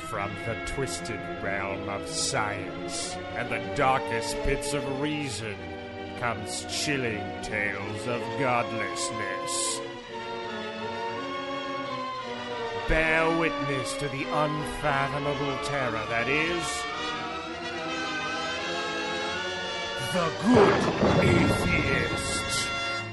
From the twisted realm of science and the darkest pits of reason comes chilling tales of godlessness. Bear witness to the unfathomable terror that is the Good Atheist.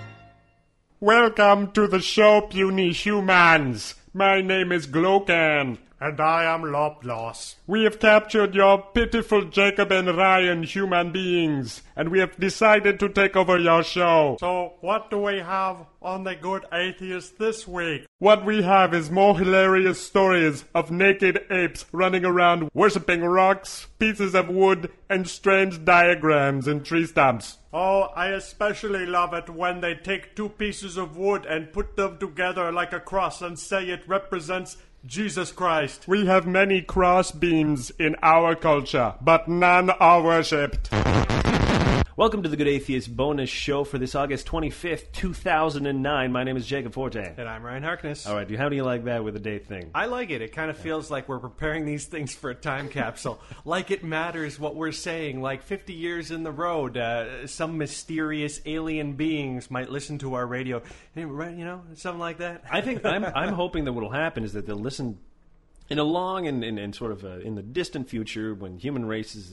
Welcome to the show, puny humans. My name is Glokan. And I am Loblos. We have captured your pitiful Jacob and Ryan human beings, and we have decided to take over your show. So, what do we have on the Good Atheist this week? What we have is more hilarious stories of naked apes running around worshipping rocks, pieces of wood, and strange diagrams in tree stumps. Oh, I especially love it when they take two pieces of wood and put them together like a cross and say it represents Jesus Christ. We have many cross beams in our culture, but none are worshipped. Welcome to the Good Atheist bonus show for this August 25th, 2009. My name is Jacob Forte. And I'm Ryan Harkness. All right, how do you like that with the date thing? I like it. It kind of feels like we're preparing these things for a time capsule. Like it matters what we're saying. Like 50 years in the road, some mysterious alien beings might listen to our radio. Right, you know, something like that. I think I'm hoping that what will happen is that they'll listen in a long and sort of in the distant future when human races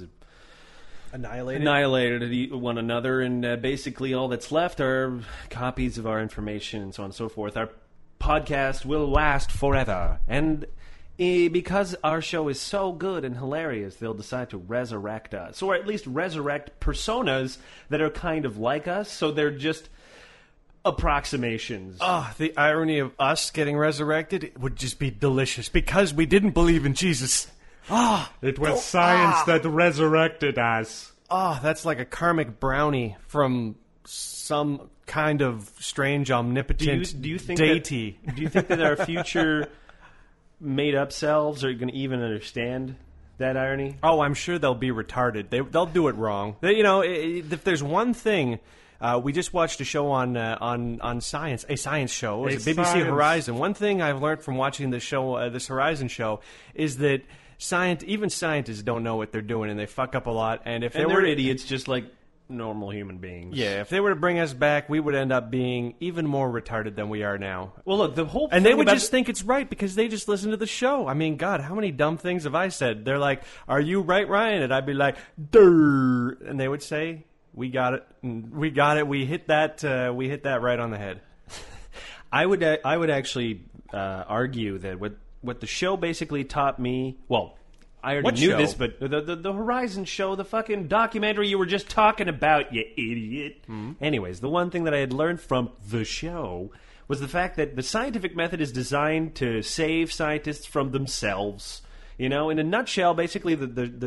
annihilated one another, and basically all that's left are copies of our information and so on and so forth. Our podcast will last forever, and because our show is so good and hilarious, they'll decide to resurrect us, or at least resurrect personas that are kind of like us, so they're just approximations. Oh, the irony of us getting resurrected would just be delicious, because we didn't believe in Jesus. It was science that resurrected us. That's like a karmic brownie from some kind of strange omnipotent do you think deity. Do you think that our future made-up selves are going to even understand that irony? Oh, I'm sure they'll be retarded. They'll do it wrong. If there's one thing... we just watched a show on science, a science show. It was BBC Science. Horizon. One thing I've learned from watching this show, this Horizon show, is that even scientists don't know what they're doing, and they fuck up a lot. And they're idiots, just like normal human beings. Yeah, if they were to bring us back, we would end up being even more retarded than we are now. Well, look, the whole and they would just think it's right because they just listen to the show. I mean, God, how many dumb things have I said? They're like, "Are you right, Ryan?" And I'd be like, "Durr," and they would say, "We got it. We got it. We hit that. We hit that right on the head." I would actually argue that what the show basically taught me. Well, I already knew this, but the Horizon show, the fucking documentary you were just talking about, you idiot. Mm-hmm. Anyways, the one thing that I had learned from the show was the fact that the scientific method is designed to save scientists from themselves. You know, in a nutshell, basically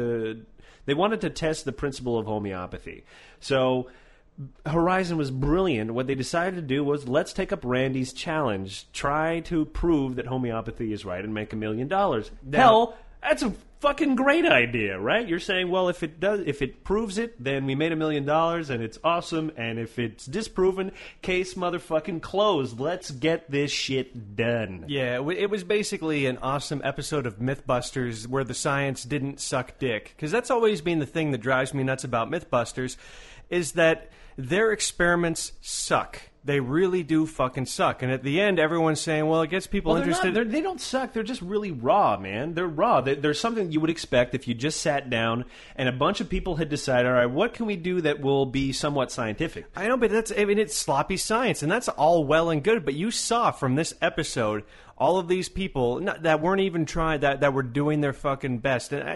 they wanted to test the principle of homeopathy. So Horizon was brilliant. What they decided to do was, let's take up Randy's challenge. Try to prove that homeopathy is right and make $1 million. Hell, that's a fucking great idea, right? You're saying, well, if it proves it, then we made $1 million and it's awesome. And if it's disproven, case motherfucking closed. Let's get this shit done. Yeah, it was basically an awesome episode of Mythbusters where the science didn't suck dick. Because that's always been the thing that drives me nuts about Mythbusters, is that their experiments suck. They really do fucking suck. And at the end, everyone's saying, well, it gets people interested. They don't suck. They're just really raw, man. They're raw. There's something you would expect if you just sat down and a bunch of people had decided, all right, what can we do that will be somewhat scientific? I know, but it's sloppy science, and that's all well and good. But you saw from this episode all of these people that weren't even trying, that were doing their fucking best. And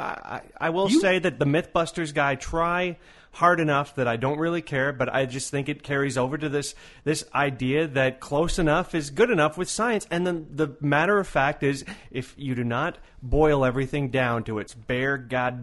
I will say that the Mythbusters guy try hard enough that I don't really care, but I just think it carries over to this idea that close enough is good enough with science. And then the matter of fact is, if you do not boil everything down to its bare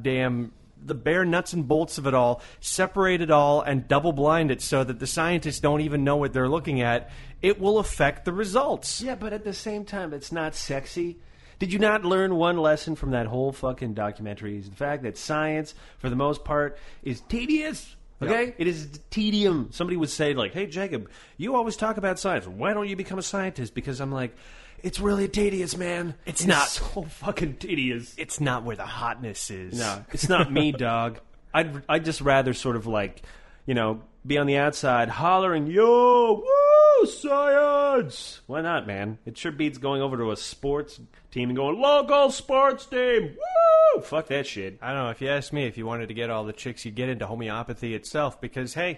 nuts and bolts of it all, separate it all, and double blind it so that the scientists don't even know what they're looking at, it will affect the results. Yeah, but at the same time, it's not sexy. Did you not learn one lesson from that whole fucking documentary? Is the fact that science, for the most part, is tedious. Okay? Yep. It is tedium. Somebody would say, like, hey, Jacob, you always talk about science. Why don't you become a scientist? Because I'm like, it's really tedious, man. It's not. So fucking tedious. It's not where the hotness is. No, it's not me, dog. I'd just rather sort of like, be on the outside hollering, yo, woo, science. Why not, man? It sure beats going over to a sports team and going, local sports team, woo! Fuck that shit. I don't know. If you ask me, if you wanted to get all the chicks, you'd get into homeopathy itself because, hey,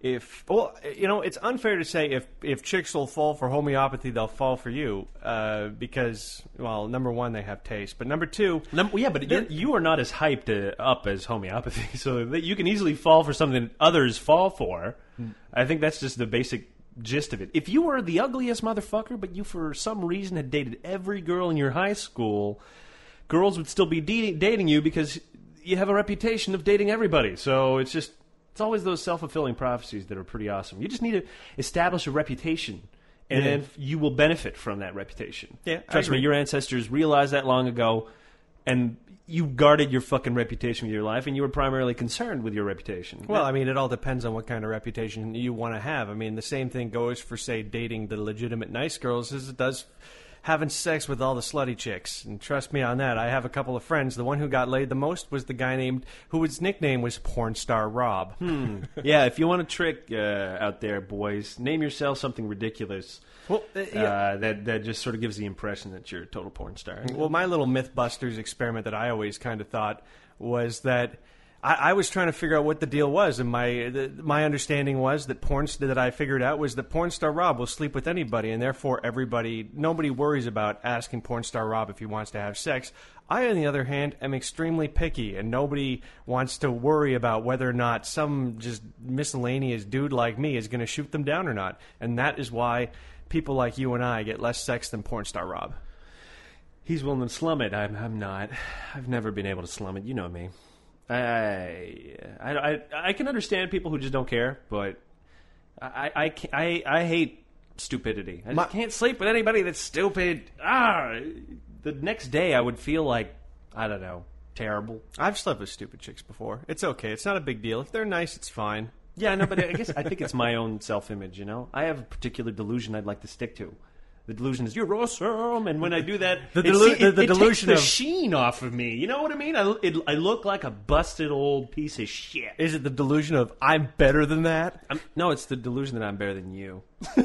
it's unfair to say if chicks will fall for homeopathy, they'll fall for you because, well, number one, they have taste, but number two, but you are not as hyped up as homeopathy, so that you can easily fall for something that others fall for. I think that's just the basic gist of it. If you were the ugliest motherfucker, but you for some reason had dated every girl in your high school, girls would still be dating you because you have a reputation of dating everybody. So it's always those self-fulfilling prophecies that are pretty awesome. You just need to establish a reputation, and then you will benefit from that reputation. Yeah, trust me, your ancestors realized that long ago, and you guarded your fucking reputation with your life, and you were primarily concerned with your reputation. Well, I mean, it all depends on what kind of reputation you want to have. I mean, the same thing goes for, say, dating the legitimate nice girls as it does having sex with all the slutty chicks. And trust me on that. I have a couple of friends. The one who got laid the most was the guy whose nickname was Porn Star Rob. Yeah, if you want a trick out there, boys, name yourself something ridiculous. Well, that just sort of gives the impression that you're a total porn star. Well, my little Mythbusters experiment that I always kind of thought was that I was trying to figure out what the deal was, and my understanding was that I figured out was that Porn Star Rob will sleep with anybody, and therefore nobody worries about asking Porn Star Rob if he wants to have sex. I, on the other hand, am extremely picky, and nobody wants to worry about whether or not some just miscellaneous dude like me is going to shoot them down or not, and that is why people like you and I get less sex than Porn Star Rob. He's willing to slum it. I'm not. I've never been able to slum it. You know me. I can understand people who just don't care, but I hate stupidity. I can't sleep with anybody that's stupid. The next day I would feel like, I don't know, terrible. I've slept with stupid chicks before. It's okay. It's not a big deal. If they're nice, it's fine. Yeah, no, but I think it's my own self-image, I have a particular delusion I'd like to stick to. The delusion is, you're awesome, and when I do that, the delusion takes the sheen off of me. You know what I mean? I look like a busted old piece of shit. Is it the delusion of, I'm better than that? No, it's the delusion that I'm better than you.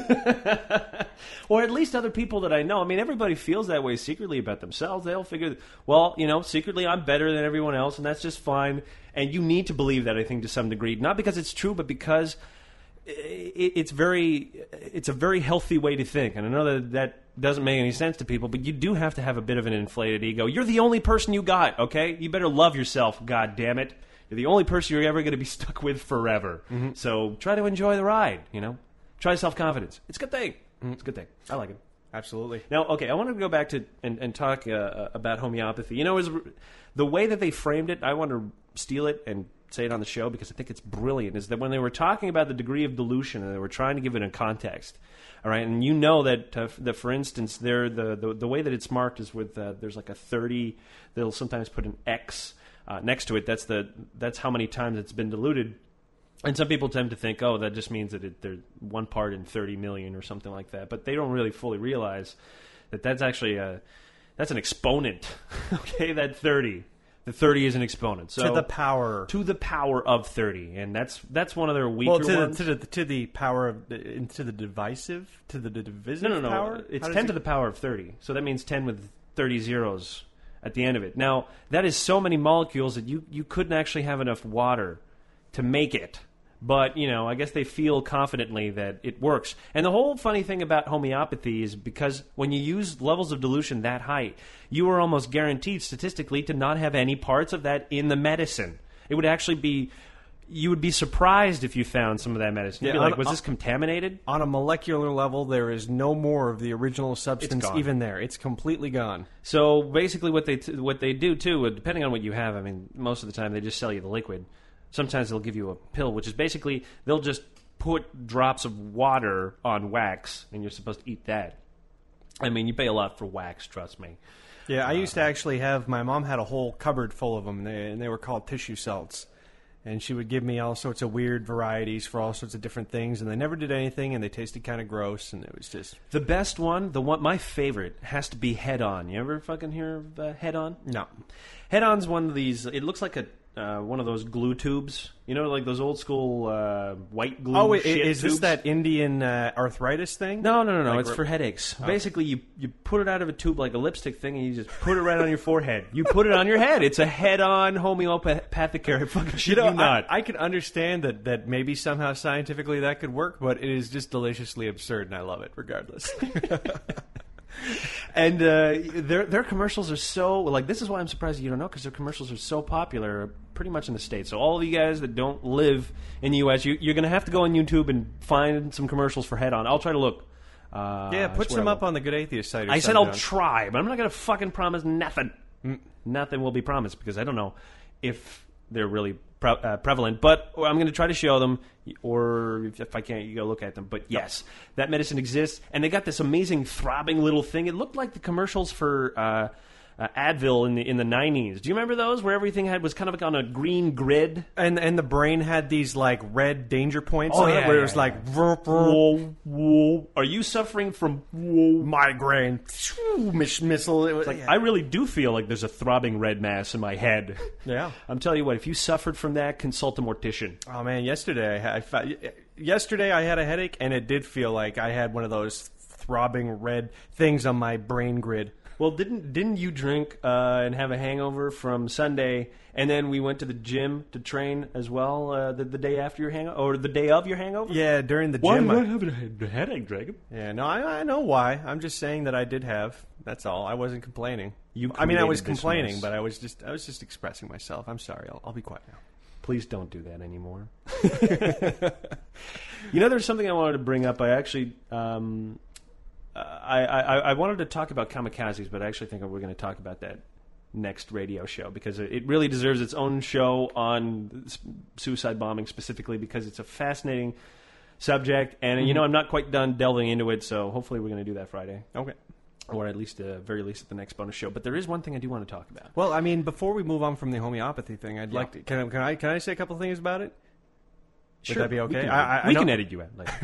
Or at least other people that I know. I mean, everybody feels that way secretly about themselves. They'll figure, well, secretly I'm better than everyone else, and that's just fine. And you need to believe that, I think, to some degree. Not because it's true, but because it's a very healthy way to think. And I know that doesn't make any sense to people, but you do have to have a bit of an inflated ego. You're the only person you got, okay? You better love yourself, God damn it. You're the only person you're ever going to be stuck with forever. Mm-hmm. So try to enjoy the ride, Try self-confidence. It's a good thing. Mm-hmm. It's a good thing. I like it. Absolutely. Now, okay, I want to go back to and talk about homeopathy. The way that they framed it, I want to steal it and say it on the show because I think it's brilliant, is that when they were talking about the degree of dilution and they were trying to give it a context, all right, and that for instance, the way that it's marked is with there's like a 30, they'll sometimes put an X next to it. That's how many times it's been diluted. And some people tend to think, oh, that just means that they're 1 part in 30 million or something like that. But they don't really fully realize that that's actually that's an exponent. Okay, that 30. The 30 is an exponent. So to the power of 30, and that's one of their weaker ones. To the power of to the divisive No. power. It's 10 to the power of 30. So that means 10 with 30 zeros at the end of it. Now that is so many molecules that you couldn't actually have enough water to make it. But, I guess they feel confidently that it works. And the whole funny thing about homeopathy is because when you use levels of dilution that high, you are almost guaranteed statistically to not have any parts of that in the medicine. It would actually be... You would be surprised if you found some of that medicine. You'd be like, was this contaminated? On a molecular level, there is no more of the original substance even there. It's completely gone. So basically what they do, too, depending on what you have, I mean, most of the time they just sell you the liquid. Sometimes they'll give you a pill, which is basically they'll just put drops of water on wax, and you're supposed to eat that. I mean, you pay a lot for wax, trust me. Yeah, I used to actually have... My mom had a whole cupboard full of them, and they were called tissue salts. and she would give me all sorts of weird varieties for all sorts of different things, and they never did anything, and they tasted kind of gross, and it was just... The best one, my favorite, has to be Head On. You ever fucking hear of Head On? No. Head On's one of these, it looks like one of those glue tubes. You know, like those old school white glue is tubes? This that Indian arthritis thing? No. Like it's for headaches. Oh. Basically, you put it out of a tube like a lipstick thing, and you just put it right on your forehead. You put it on your head. It's a Head-On homeopathic care. Fucking shit you not. I can understand that maybe somehow scientifically that could work, but it is just deliciously absurd, and I love it regardless. And their commercials are so... Like, this is why I'm surprised you don't know, because their commercials are so popular pretty much in the States. So all of you guys that don't live in the U.S., you're going to have to go on YouTube and find some commercials for Head On. I'll try to look. Put some up on the Good Atheist site. I said I'll try, but I'm not going to fucking promise nothing. Nothing will be promised, because I don't know if they're really prevalent. But I'm going to try to show them, or if I can't, you go look at them. But yes, that medicine exists, and they got this amazing throbbing little thing. It looked like the commercials for Advil in the 90s. Do you remember those, where everything was kind of like on a green grid? And the brain had these like red danger points on it, where it was like... Whoa. Are you suffering from migraine? Missile. It's like, I really do feel like there's a throbbing red mass in my head. Yeah. I'm telling you what, if you suffered from that, consult a mortician. Oh, man, yesterday I had a headache, and it did feel like I had one of those throbbing red things on my brain grid. Well, didn't you drink and have a hangover from Sunday, and then we went to the gym to train as well the day after your hangover, or the day of your hangover? Yeah, during the gym. Why did I have a headache, Dragon? Yeah, no, I know why. I'm just saying that I did have. That's all. I wasn't complaining. I was complaining, but I was just expressing myself. I'm sorry. I'll be quiet now. Please don't do that anymore. You know, there's something I wanted to bring up. I actually... I wanted to talk about kamikazes, but I actually think we're going to talk about that next radio show, because it really deserves its own show on suicide bombing specifically, because it's a fascinating subject, and I'm not quite done delving into it, so hopefully we're going to do that Friday. Okay. Or at least, very least, at the next bonus show. But there is one thing I do want to talk about. Well, I mean, before we move on from the homeopathy thing, I'd like to... Can I say a couple things about it? Sure. Would that be okay? We can edit you out later.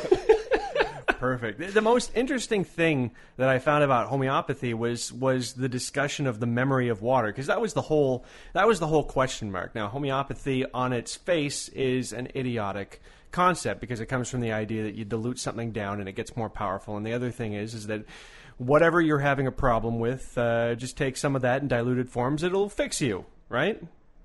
Perfect. The most interesting thing that I found about homeopathy was the discussion of the memory of water, because that was the whole question mark. Now, homeopathy on its face is an idiotic concept, because it comes from the idea that you dilute something down and it gets more powerful. And the other thing is that whatever you're having a problem with, just take some of that in diluted forms. It'll fix you, right?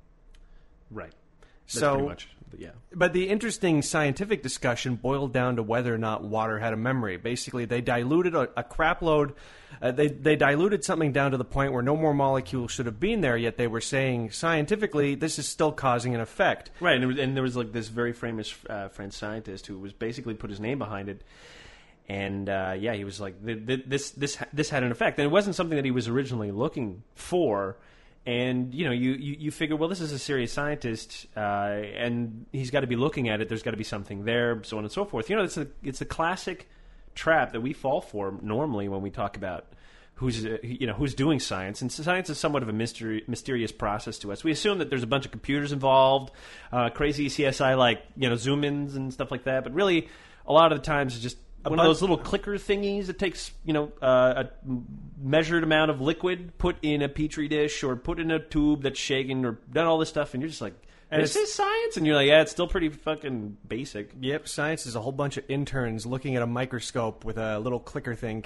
Right. That's pretty much. Yeah. But the interesting scientific discussion boiled down to whether or not water had a memory. Basically, they diluted a crap load. They diluted something down to the point where no more molecules should have been there, yet they were saying scientifically this is still causing an effect. Right, and there was like this very famous French scientist who was basically put his name behind it. And he was like, this had an effect. And it wasn't something that he was originally looking for. And, you figure, well, this is a serious scientist, and he's got to be looking at it. There's got to be something there, so on and so forth. It's a classic trap that we fall for normally when we talk about who's doing science. And science is somewhat of a mysterious process to us. We assume that there's a bunch of computers involved, crazy CSI like, zoom-ins and stuff like that. But really, a lot of the times it's just one of those little clicker thingies that takes, a measured amount of liquid, put in a petri dish or put in a tube that's shaken, or done all this stuff, and you're just like, this is science? And you're like, yeah, it's still pretty fucking basic. Yep, science is a whole bunch of interns looking at a microscope with a little clicker thing,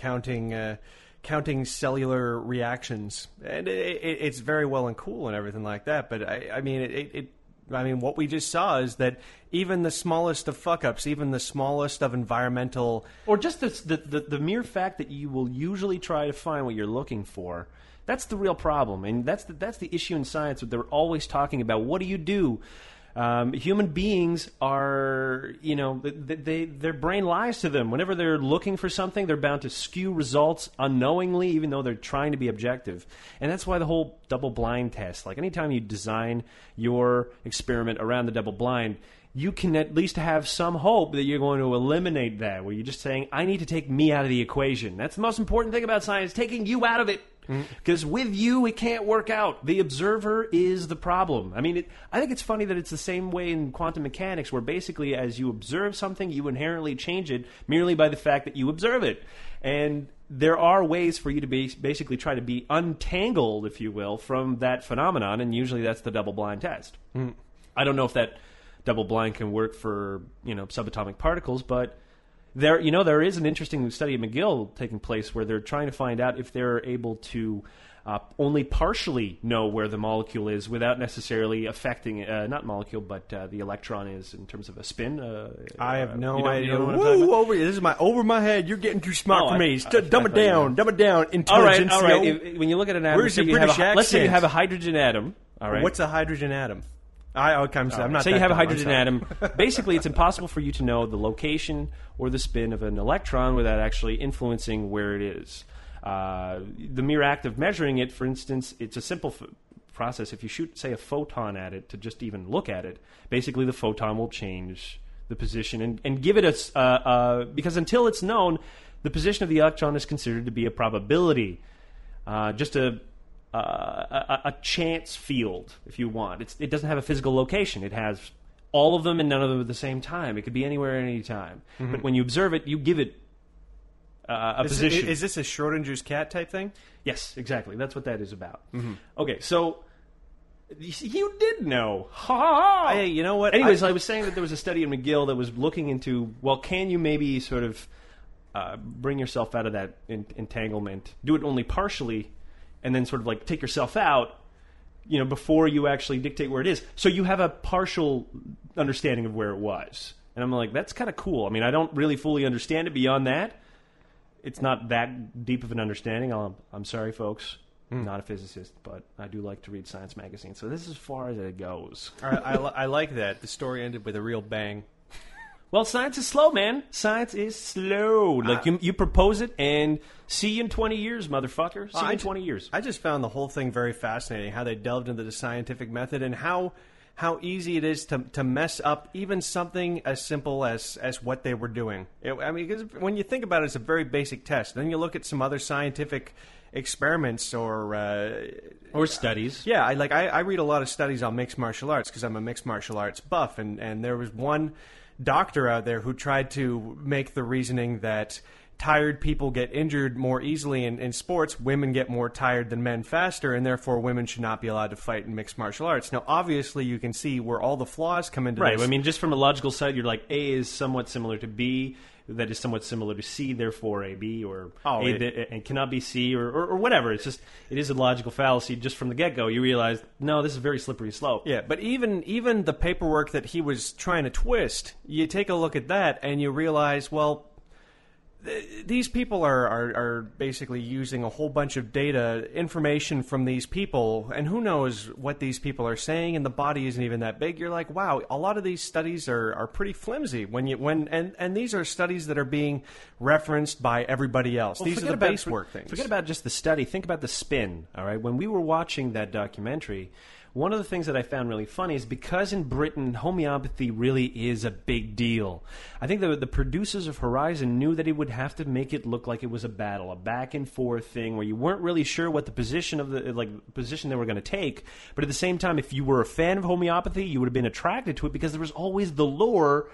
counting cellular reactions. And it's very well and cool and everything like that, but I mean, what we just saw is that even the smallest of fuck-ups, even the smallest of environmental... Or just the mere fact that you will usually try to find what you're looking for, that's the real problem. And that's the issue in science that they're always talking about. What do you do? Human beings are, their brain lies to them. Whenever they're looking for something, they're bound to skew results unknowingly, even though they're trying to be objective. And that's why the whole double-blind test, like anytime you design your experiment around the double-blind, you can at least have some hope that you're going to eliminate that, where you're just saying, I need to take me out of the equation. That's the most important thing about science, taking you out of it. Because with you, it can't work out. The observer is the problem. I mean, I think it's funny that it's the same way in quantum mechanics, where basically as you observe something, you inherently change it merely by the fact that you observe it. And there are ways for you to basically try to be untangled, if you will, from that phenomenon, and usually that's the double-blind test. I don't know if that double-blind can work for, subatomic particles, but there is an interesting study at McGill taking place where they're trying to find out if they're able to only partially know where the molecule is without necessarily affecting not molecule, but the electron is in terms of a spin. I have no idea. You know what I'm talking about? This is over my head. You're getting too smart for me. Dumb it down. Intelligence. All right. When you look at an atom, Where's your British accent? Let's say you have a hydrogen atom. All right. What's a hydrogen atom? I'm not. Say you have a hydrogen atom. Basically, it's impossible for you to know the location or the spin of an electron without actually influencing where it is. The mere act of measuring it, for instance, it's a simple process. If you shoot, say, a photon at it to just even look at it, basically the photon will change the position and give it because until it's known, the position of the electron is considered to be a probability, just a chance field, if you want. It doesn't have a physical location. It has all of them and none of them at the same time. It could be anywhere at any time. But when you observe it, you give it a position. Is this a Schrodinger's cat type thing? Yes, exactly. That's what that is about. Okay, so you did know. Ha! Hey, you know what? Anyways, I was saying that there was a study in McGill that was looking into, can you maybe sort of bring yourself out of that entanglement, do it only partially, and then sort of like take yourself out, before you actually dictate where it is. So you have a partial understanding of where it was. And I'm like, that's kind of cool. I mean, I don't really fully understand it beyond that. It's not that deep of an understanding. I'm sorry, folks. I'm not a physicist, but I do like to read science magazines. So this is as far as it goes. I like that. The story ended with a real bang. Well, science is slow, man. Science is slow. Like, you propose it, and see you in 20 years, motherfucker. See you in 20 years. I just found the whole thing very fascinating, how they delved into the scientific method and how easy it is to mess up even something as simple as what they were doing. Because when you think about it, it's a very basic test. Then you look at some other scientific experiments or studies. Yeah, I read a lot of studies on mixed martial arts because I'm a mixed martial arts buff, and there was one doctor out there who tried to make the reasoning that tired people get injured more easily in sports. Women get more tired than men faster, and therefore women should not be allowed to fight in mixed martial arts. Now, obviously, you can see where all the flaws come into this. Right. I mean, just from a logical side, you're like, A is somewhat similar to B, that is somewhat similar to C, therefore A, B, or and cannot be C, or whatever. It is a logical fallacy just from the get-go. You realize, no, this is a very slippery slope. Yeah, but even the paperwork that he was trying to twist, you take a look at that, and you realize, well, these people are basically using a whole bunch of data, information from these people, and who knows what these people are saying, and the body isn't even that big. You're like, wow, a lot of these studies are pretty flimsy and these are studies that are being referenced by everybody else. These are the base work things. Forget about just the study. Think about the spin, all right? When we were watching that documentary, one of the things that I found really funny is because in Britain, homeopathy really is a big deal. I think the producers of Horizon knew that it would have to make it look like it was a battle, a back and forth thing where you weren't really sure what the position of position they were going to take. But at the same time, if you were a fan of homeopathy, you would have been attracted to it because there was always the lore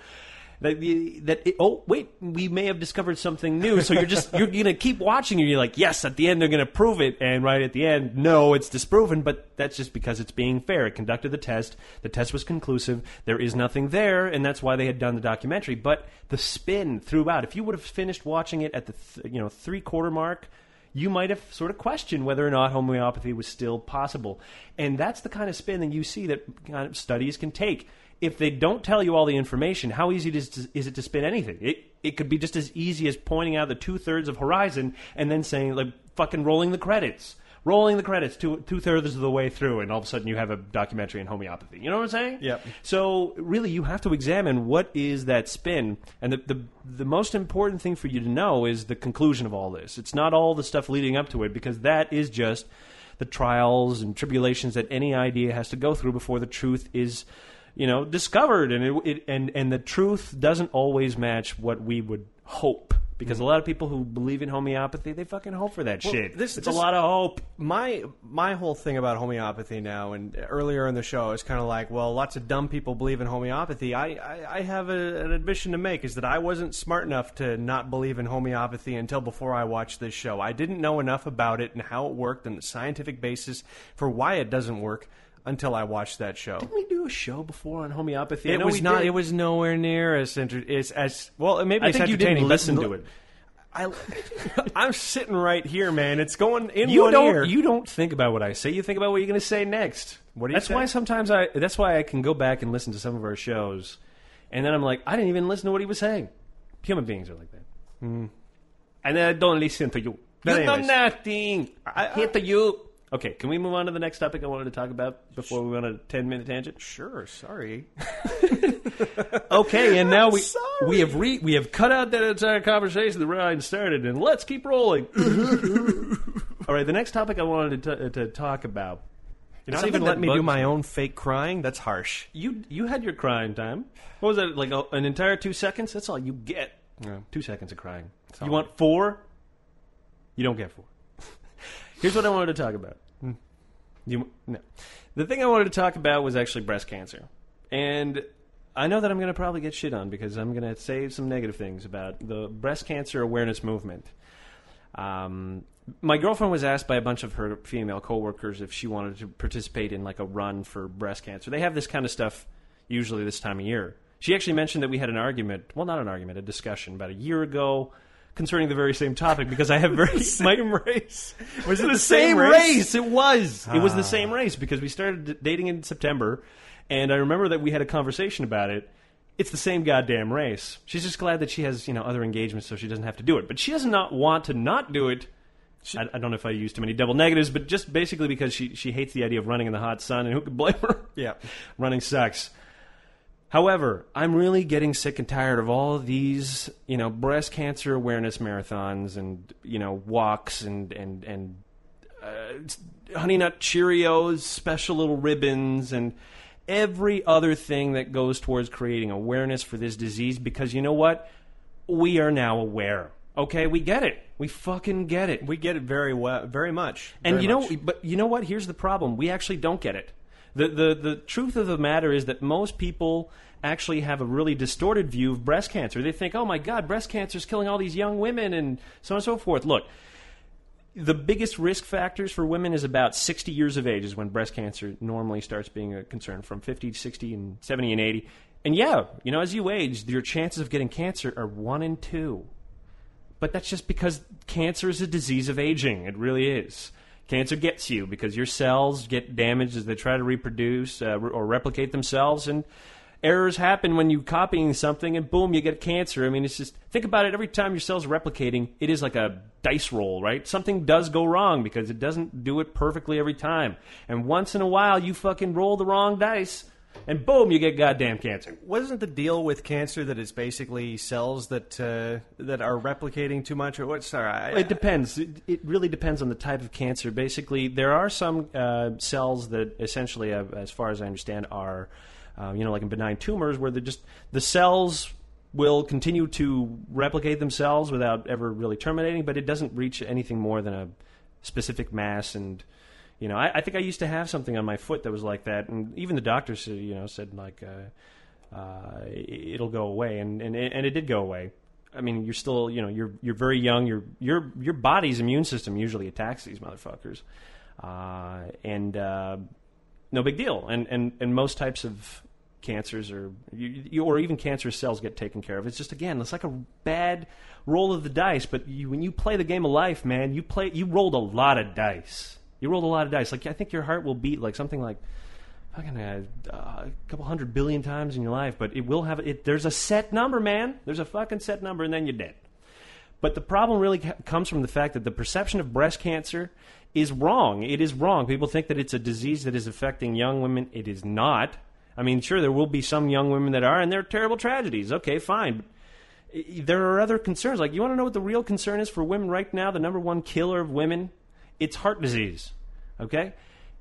we may have discovered something new. So you're going to keep watching and you're like, yes, at the end they're going to prove it. And right at the end, no, it's disproven. But that's just because it's being fair. It conducted the test. The test was conclusive. There is nothing there. And that's why they had done the documentary. But the spin throughout, if you would have finished watching it at the 3/4 mark, you might have sort of questioned whether or not homeopathy was still possible. And that's the kind of spin that you see that kind of studies can take. If they don't tell you all the information, how easy is it to spin anything? It could be just as easy as pointing out the 2/3 of Horizon and then saying, like, fucking rolling the credits two-thirds of the way through, and all of a sudden you have a documentary in homeopathy. You know what I'm saying? Yep. So really, you have to examine what is that spin, and the most important thing for you to know is the conclusion of all this. It's not all the stuff leading up to it, because that is just the trials and tribulations that any idea has to go through before the truth is, discovered, and the truth doesn't always match what we would hope Because a lot of people who believe in homeopathy, they fucking hope for that shit. It's a lot of hope. My whole thing about homeopathy now, and earlier in the show, is kind of like, well, lots of dumb people believe in homeopathy. I have an admission to make, is that I wasn't smart enough to not believe in homeopathy until before I watched this show. I didn't know enough about it and how it worked and the scientific basis for why it doesn't work until I watched that show. Didn't we do a show before on homeopathy? It was not. It was nowhere near as well. Maybe I it's think you didn't listen to it. I'm sitting right here, man. It's going in you one don't, ear. You don't think about what I say. You think about what you're going to say next. What do you That's say? why sometimes That's why I can go back and listen to some of our shows, and then I'm like, I didn't even listen to what he was saying. Human beings are like that. And then I don't listen to you. But You know anyways. nothing. I hate to you. Okay, can we move on to the next topic I wanted to talk about before we went on a 10-minute tangent? Sure. Sorry. Okay, and now Sorry. we have cut out that entire conversation that Ryan started, and let's keep rolling. All right, the next topic I wanted to talk about. You're not something even that letting me do bugs my me. own fake crying? That's harsh. You had your crying time. What was that, like an entire 2 seconds? That's all you get. Yeah. 2 seconds of crying. all You want 4? You don't get 4. Here's what I wanted to talk about. No. The thing I wanted to talk about was actually breast cancer. And I know that I'm going to probably get shit on because I'm going to say some negative things about the breast cancer awareness movement. My girlfriend was asked by a bunch of her female coworkers if she wanted to participate in like a run for breast cancer. They have this kind of stuff usually this time of year. She actually mentioned that we had an argument, well, not an argument, a discussion about a year ago concerning the very same topic because I have Same race. Was it the same race? It was. It was the same race because we started dating in September, and I remember that we had a conversation about it. It's the same goddamn race. She's just glad that she has, other engagements so she doesn't have to do it. But she does not want to not do it. I don't know if I used too many double negatives, but just basically because she hates the idea of running in the hot sun, and who could blame her? Yeah. Running sucks. However, I'm really getting sick and tired of all of these, breast cancer awareness marathons and, walks and Honey Nut Cheerios, special little ribbons, and every other thing that goes towards creating awareness for this disease. Because you know what? We are now aware. Okay, we get it. We fucking get it. We get it very well, very much. And very much. but you know what? Here's the problem. We actually don't get it. The truth of the matter is that most people actually have a really distorted view of breast cancer. They think, oh my God, breast cancer is killing all these young women and so on and so forth. Look, the biggest risk factors for women is about 60 years of age is when breast cancer normally starts being a concern, from 50 to 60 and 70 and 80. And yeah, as you age, your chances of getting cancer are 1 in 2. But that's just because cancer is a disease of aging. It really is. Cancer gets you because your cells get damaged as they try to reproduce or replicate themselves, and errors happen when you're copying something, and boom, you get cancer. I mean, it's just, think about it. Every time your cell's replicating, it is like a dice roll, right? Something does go wrong because it doesn't do it perfectly every time. And once in a while, you fucking roll the wrong dice, and boom, you get goddamn cancer. Wasn't the deal with cancer that it's basically cells that are replicating too much, or what? Sorry, It depends. It really depends on the type of cancer. Basically, there are some cells that essentially, as far as I understand, are like in benign tumors, where the cells will continue to replicate themselves without ever really terminating, but it doesn't reach anything more than a specific mass. And I think I used to have something on my foot that was like that, and even the doctors said like it'll go away, and it did go away. I mean, you're still you're very young. Your body's immune system usually attacks these motherfuckers, and no big deal. And most types of cancers or even cancerous cells get taken care of. It's just, again, it's like a bad roll of the dice. But when you play the game of life, man, you rolled a lot of dice. You rolled a lot of dice. Like, I think your heart will beat like something like fucking a couple 100 billion times in your life. But it will have there's a set number, man. There's a fucking set number, and then you're dead. But the problem really comes from the fact that the perception of breast cancer is wrong. It is wrong. People think that it's a disease that is affecting young women. It is not. I mean, sure, there will be some young women that are, and they're terrible tragedies. Okay, fine. But there are other concerns. Like, you want to know what the real concern is for women right now? The number one killer of women? It's heart disease. Okay?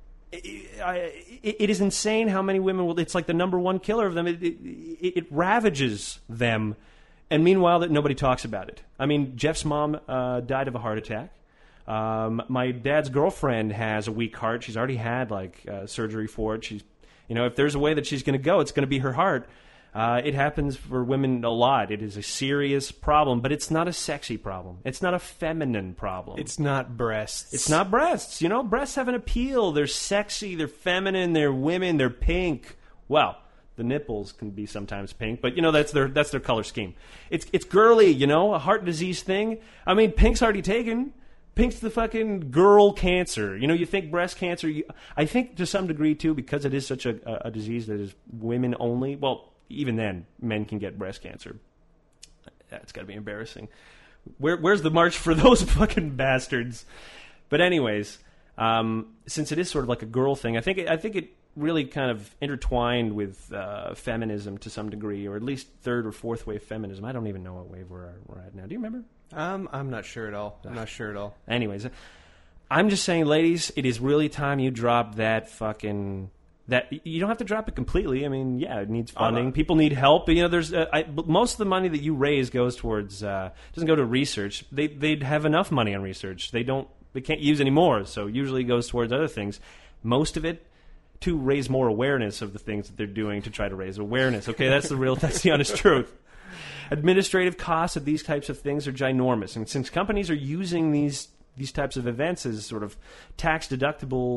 It is insane how many women will... It's like the number one killer of them. It ravages them And meanwhile, that nobody talks about it. I mean, Jeff's mom died of a heart attack. My dad's girlfriend has a weak heart. She's already had surgery for it. If there's a way that she's going to go, it's going to be her heart. It happens for women a lot. It is a serious problem, but it's not a sexy problem. It's not a feminine problem. It's not breasts. It's not breasts. Breasts have an appeal. They're sexy. They're feminine. They're women. They're pink. Well, the nipples can be sometimes pink, but that's their color scheme. It's girly, a heart disease thing. I mean, pink's already taken. Pink's the fucking girl cancer. You think breast cancer. I think to some degree too, because it is such a disease that is women only. Well, even then, men can get breast cancer. That's got to be embarrassing. Where's the march for those fucking bastards? But anyways, since it is sort of like a girl thing, I think it really kind of intertwined with feminism to some degree, or at least third or fourth wave feminism. I don't even know what wave we're at now. Do you remember? I'm not sure at all. Anyways, I'm just saying, ladies, it is really time you drop that fucking... That you don't have to drop it completely. I mean, yeah, it needs funding. People need help. There's most of the money that you raise goes towards doesn't go to research. They'd have enough money on research. They can't use any more. So usually it goes towards other things. Most of it to raise more awareness of the things that they're doing to try to raise awareness. Okay, that's the honest truth. Administrative costs of these types of things are ginormous, and since companies are using these types of events as sort of tax-deductible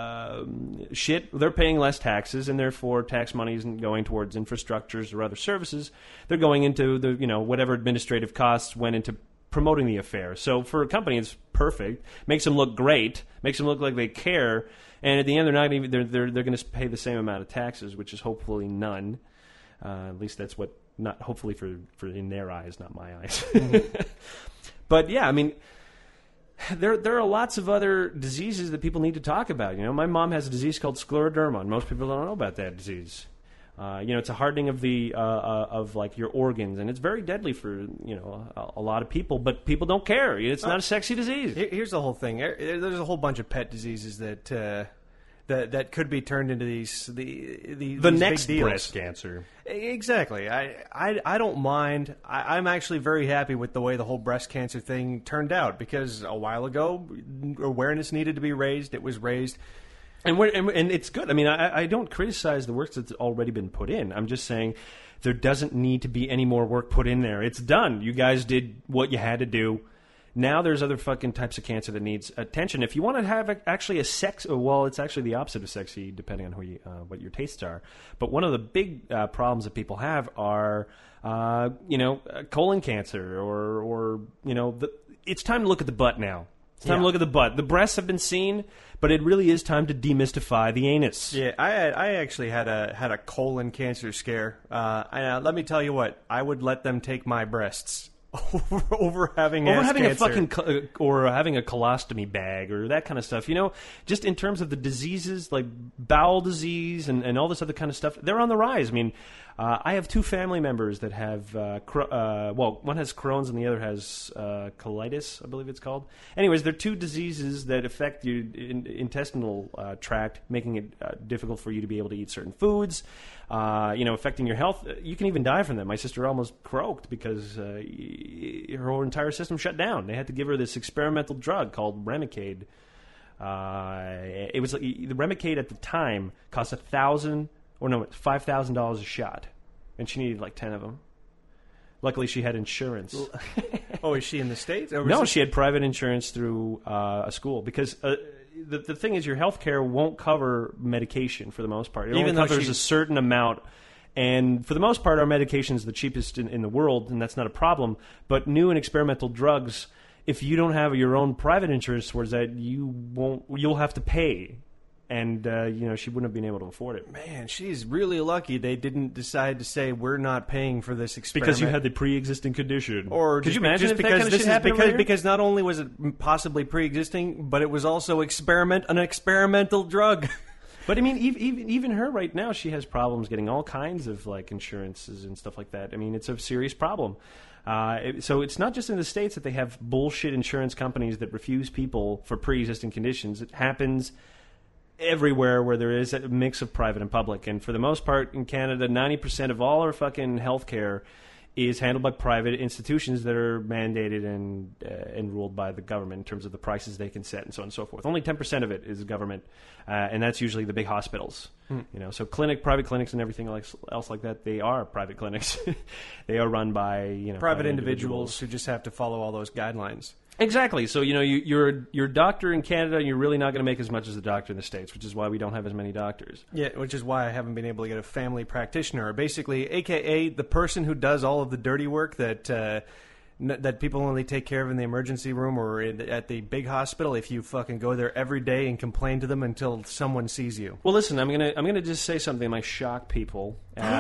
shit, they're paying less taxes, and therefore tax money isn't going towards infrastructures or other services. They're going into whatever administrative costs went into promoting the affair. So for a company, it's perfect. Makes them look great. Makes them look like they care. And at the end, they're going to pay the same amount of taxes, which is hopefully none. At least that's what, not hopefully for in their eyes, not my eyes. Mm-hmm. But yeah, I mean, there are lots of other diseases that people need to talk about. My mom has a disease called scleroderma, and most people don't know about that disease. It's a hardening of the of your organs, and it's very deadly for a lot of people. But people don't care. It's not a sexy disease. Here's the whole thing. There's a whole bunch of pet diseases that could be turned into the next big deals. Breast cancer. Exactly. I don't mind. I'm actually very happy with the way the whole breast cancer thing turned out, because a while ago awareness needed to be raised. It was raised. And it's good. I mean, I don't criticize the work that's already been put in. I'm just saying there doesn't need to be any more work put in there. It's done. You guys did what you had to do. Now there's other fucking types of cancer that needs attention. If you want to have actually a sex... Well, it's actually the opposite of sexy, depending on what your tastes are. But one of the big problems that people have are, colon cancer or it's time to look at the butt now. It's time to look at the butt. The breasts have been seen, but it really is time to demystify the anus. Yeah, I actually had a colon cancer scare. Let me tell you what, I would let them take my breasts over having cancer. A fucking or having a colostomy bag or that kind of stuff. Just in terms of the diseases like bowel disease and all this other kind of stuff, they're on the rise. I mean, I have two family members that have one has Crohn's and the other has colitis, I believe it's called. Anyways, they're two diseases that affect your intestinal tract, making it difficult for you to be able to eat certain foods. Affecting your health. You can even die from them. My sister almost croaked because her whole entire system shut down. They had to give her this experimental drug called Remicade. It was the Remicade at the time cost $5,000 a shot, and she needed like 10 of them. Luckily, she had insurance. Oh, is she in the States? No, she had private insurance through a school because. The thing is, your health care won't cover medication for the most part. It only covers a certain amount. And for the most part, our medication is the cheapest in the world, and that's not a problem. But new and experimental drugs, if you don't have your own private insurance towards that, you'll have to pay. And, she wouldn't have been able to afford it. Man, she's really lucky they didn't decide to say, we're not paying for this experiment. Because you had the pre-existing condition. Or could you imagine because not only was it possibly pre-existing, but it was also an experimental drug. But, I mean, even her right now, she has problems getting all kinds of, insurances and stuff like that. I mean, it's a serious problem. So it's not just in the States that they have bullshit insurance companies that refuse people for pre-existing conditions. It happens everywhere where there is a mix of private and public. And for the most part in Canada, 90% of all our fucking healthcare is handled by private institutions that are mandated and ruled by the government in terms of the prices they can set and so on and so forth. Only 10% of it is government, and that's usually the big hospitals. So private clinics and everything else like that, they are private clinics. They are run by private individuals who just have to follow all those guidelines. Exactly. So, you're a doctor in Canada, and you're really not going to make as much as a doctor in the States, which is why we don't have as many doctors. Yeah, which is why I haven't been able to get a family practitioner, basically, a.k.a. the person who does all of the dirty work that people only take care of in the emergency room or at the big hospital if you fucking go there every day and complain to them until someone sees you. Well, listen, I'm gonna just say something that might shock people.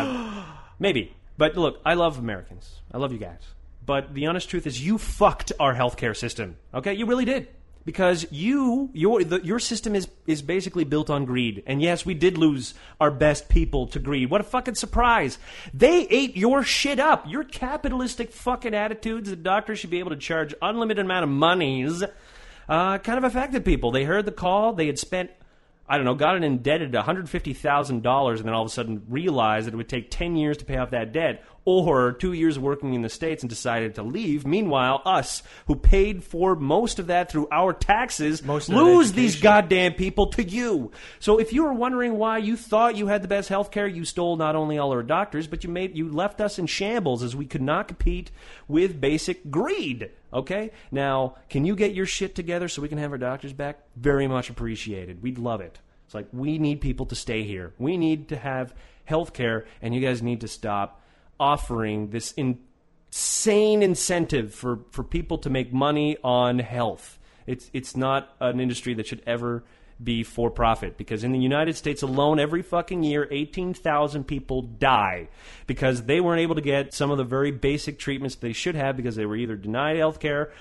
Maybe. But look, I love Americans. I love you guys. But the honest truth is you fucked our healthcare system. Okay? You really did. Because your system is basically built on greed. And yes, we did lose our best people to greed. What a fucking surprise. They ate your shit up. Your capitalistic fucking attitudes that doctors should be able to charge unlimited amount of monies kind of affected people. They heard the call. They had spent, got it indebted $150,000 and then all of a sudden realized that it would take 10 years to pay off that debt, or 2 years working in the States and decided to leave. Meanwhile, us, who paid for most of that through our taxes, lose these goddamn people to you. So if you were wondering why you thought you had the best health care, you stole not only all our doctors, but you left us in shambles as we could not compete with basic greed. Okay? Now, can you get your shit together so we can have our doctors back? Very much appreciated. We'd love it. It's like, we need people to stay here. We need to have health care, and you guys need to stop offering this insane incentive for people to make money on health. It's not an industry that should ever be for profit, because in the United States alone, every fucking year, 18,000 people die because they weren't able to get some of the very basic treatments they should have because they were either denied health care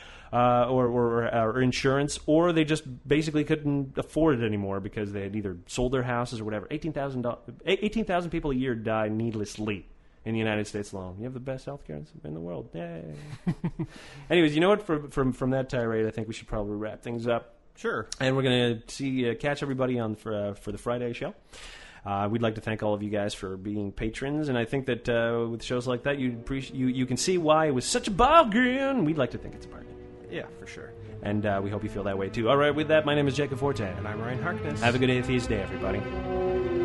or insurance, or they just basically couldn't afford it anymore because they had either sold their houses or whatever. 18,000 people a year die needlessly in the United States alone. You have the best healthcare in the world. Yay. Anyways, you know what? From that tirade, I think we should probably wrap things up. Sure. And we're going to catch everybody on for the Friday show. We'd like to thank all of you guys for being patrons, and I think that with shows like that, you can see why it was such a bargain. We'd like to think it's a bargain. Yeah, for sure. And we hope you feel that way, too. All right, with that, my name is Jacob Forte. And I'm Ryan Harkness. Have a good atheist day, everybody.